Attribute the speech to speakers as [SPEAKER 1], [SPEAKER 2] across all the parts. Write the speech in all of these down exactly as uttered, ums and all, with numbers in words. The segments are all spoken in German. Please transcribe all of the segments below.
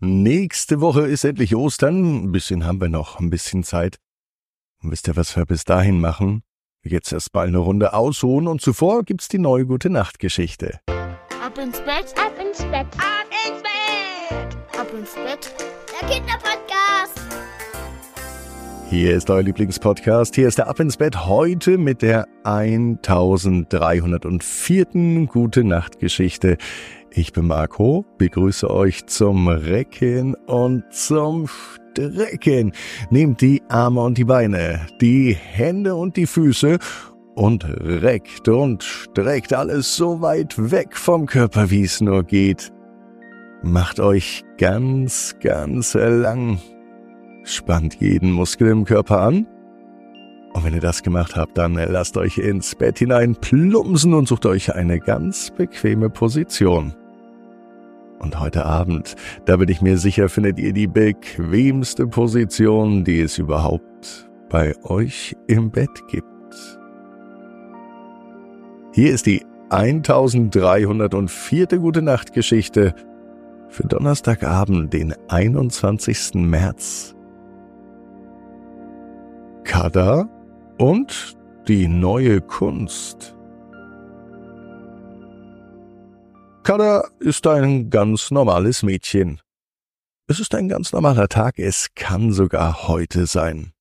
[SPEAKER 1] Nächste Woche ist endlich Ostern. Ein bisschen haben wir noch, ein bisschen Zeit. Und wisst ihr, was wir bis dahin machen? Jetzt erst mal eine Runde ausruhen und zuvor gibt's die neue Gute-Nacht-Geschichte.
[SPEAKER 2] Ab ins Bett, ab ins Bett, ab ins Bett, ab ins Bett. Der Kinderpodcast.
[SPEAKER 1] Hier ist euer Lieblingspodcast. Hier ist der Ab ins Bett heute mit der eintausenddreihundertvier. Gute-Nacht-Geschichte. Ich bin Marco, begrüße euch zum Recken und zum Strecken. Nehmt die Arme und die Beine, die Hände und die Füße und reckt und streckt alles so weit weg vom Körper, wie es nur geht. Macht euch ganz, ganz lang. Spannt jeden Muskel im Körper an. Und wenn ihr das gemacht habt, dann lasst euch ins Bett hinein plumpsen und sucht euch eine ganz bequeme Position. Und heute Abend, da bin ich mir sicher, findet ihr die bequemste Position, die es überhaupt bei euch im Bett gibt. Hier ist die eintausenddreihundertvier. Gute-Nacht-Geschichte für Donnerstagabend, den einundzwanzigsten März. Kada und die neue Kunst. Kada ist ein ganz normales Mädchen. Es ist ein ganz normaler Tag, es kann sogar heute sein.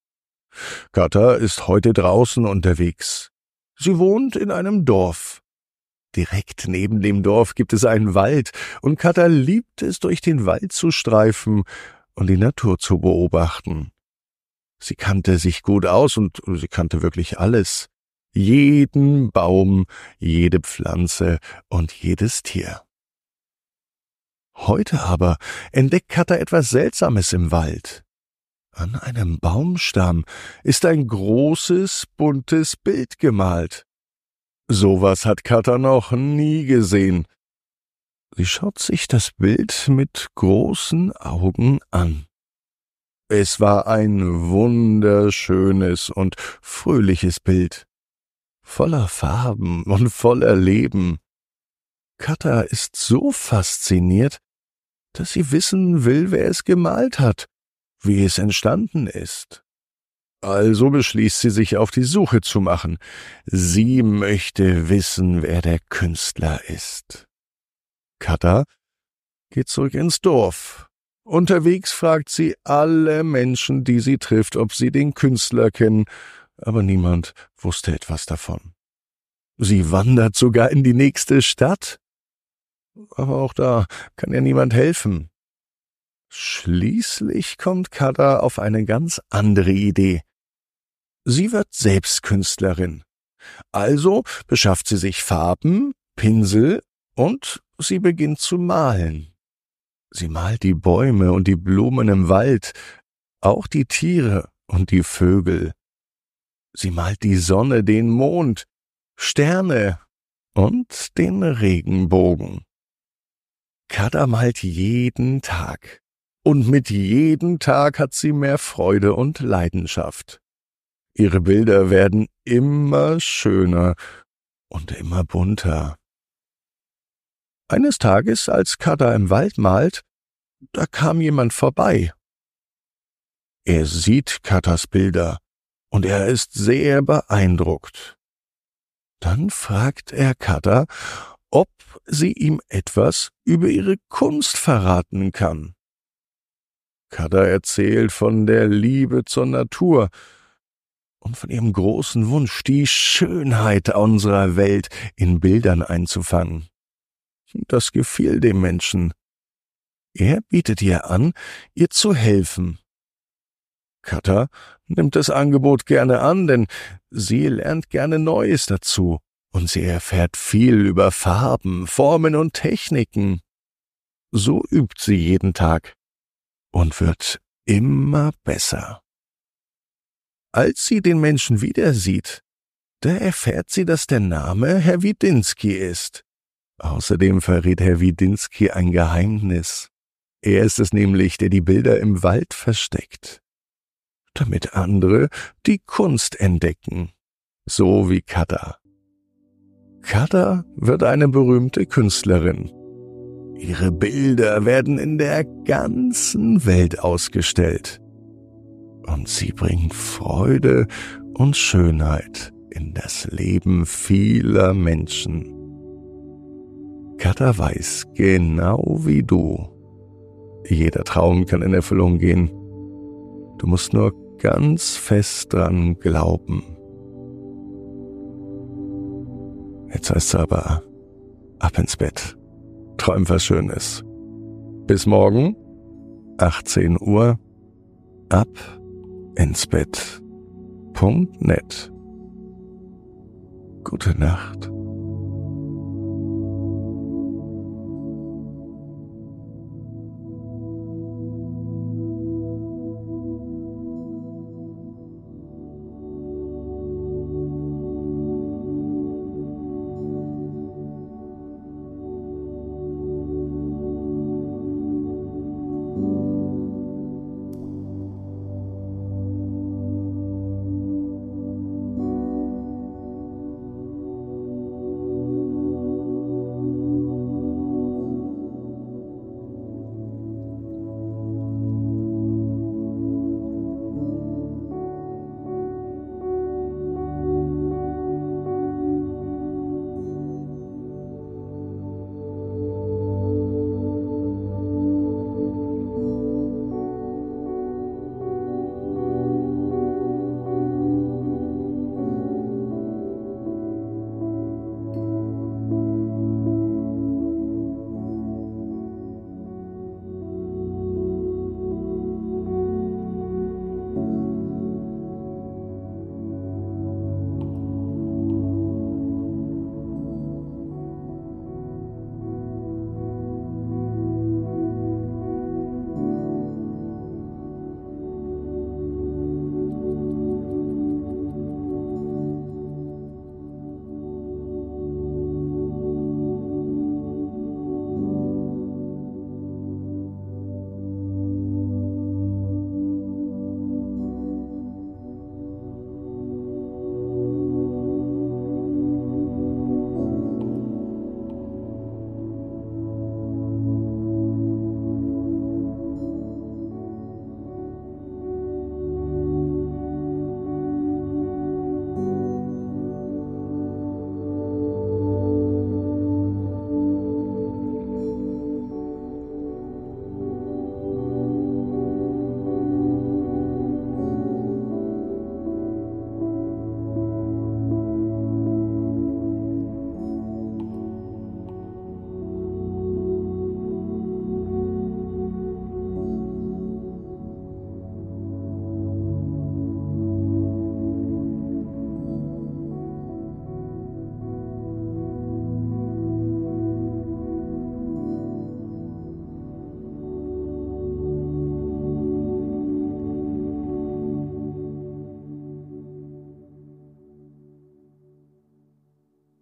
[SPEAKER 1] Kada ist heute draußen unterwegs. Sie wohnt in einem Dorf. Direkt neben dem Dorf gibt es einen Wald, und Kada liebt es, durch den Wald zu streifen und die Natur zu beobachten. Sie kannte sich gut aus und sie kannte wirklich alles. Jeden Baum, jede Pflanze und jedes Tier. Heute aber entdeckt Kada etwas Seltsames im Wald. An einem Baumstamm ist ein großes, buntes Bild gemalt. Sowas hat Kada noch nie gesehen. Sie schaut sich das Bild mit großen Augen an. Es war ein wunderschönes und fröhliches Bild. Voller Farben und voller Leben. Kada ist so fasziniert, dass sie wissen will, wer es gemalt hat, wie es entstanden ist. Also beschließt sie, sich auf die Suche zu machen. Sie möchte wissen, wer der Künstler ist. Kada geht zurück ins Dorf. Unterwegs fragt sie alle Menschen, die sie trifft, ob sie den Künstler kennen, aber niemand wusste etwas davon. Sie wandert sogar in die nächste Stadt, aber auch da kann ihr niemand helfen. Schließlich kommt Kada auf eine ganz andere Idee. Sie wird selbst Künstlerin. Also beschafft sie sich Farben, Pinsel und sie beginnt zu malen. Sie malt die Bäume und die Blumen im Wald, auch die Tiere und die Vögel. Sie malt die Sonne, den Mond, Sterne und den Regenbogen. Kada malt jeden Tag. Und mit jedem Tag hat sie mehr Freude und Leidenschaft. Ihre Bilder werden immer schöner und immer bunter. Eines Tages, als Kada im Wald malt, da kam jemand vorbei. Er sieht Kadas Bilder und er ist sehr beeindruckt. Dann fragt er Kada, ob sie ihm etwas über ihre Kunst verraten kann. Kada erzählt von der Liebe zur Natur und von ihrem großen Wunsch, die Schönheit unserer Welt in Bildern einzufangen. Das gefiel dem Menschen. Er bietet ihr an, ihr zu helfen. Kada nimmt das Angebot gerne an, denn sie lernt gerne Neues dazu und sie erfährt viel über Farben, Formen und Techniken. So übt sie jeden Tag und wird immer besser. Als sie den Menschen wieder sieht, da erfährt sie, dass der Name Herr Widinski ist. Außerdem verrät Herr Widinski ein Geheimnis. Er ist es nämlich, der die Bilder im Wald versteckt, damit andere die Kunst entdecken, so wie Kada. Kada wird eine berühmte Künstlerin. Ihre Bilder werden in der ganzen Welt ausgestellt. Und sie bringen Freude und Schönheit in das Leben vieler Menschen. Katha weiß, genau wie du, jeder Traum kann in Erfüllung gehen. Du musst nur ganz fest dran glauben. Jetzt heißt es aber, ab ins Bett. Träum was Schönes. Bis morgen, achtzehn Uhr, ab ins Bett Punkt net. Gute Nacht.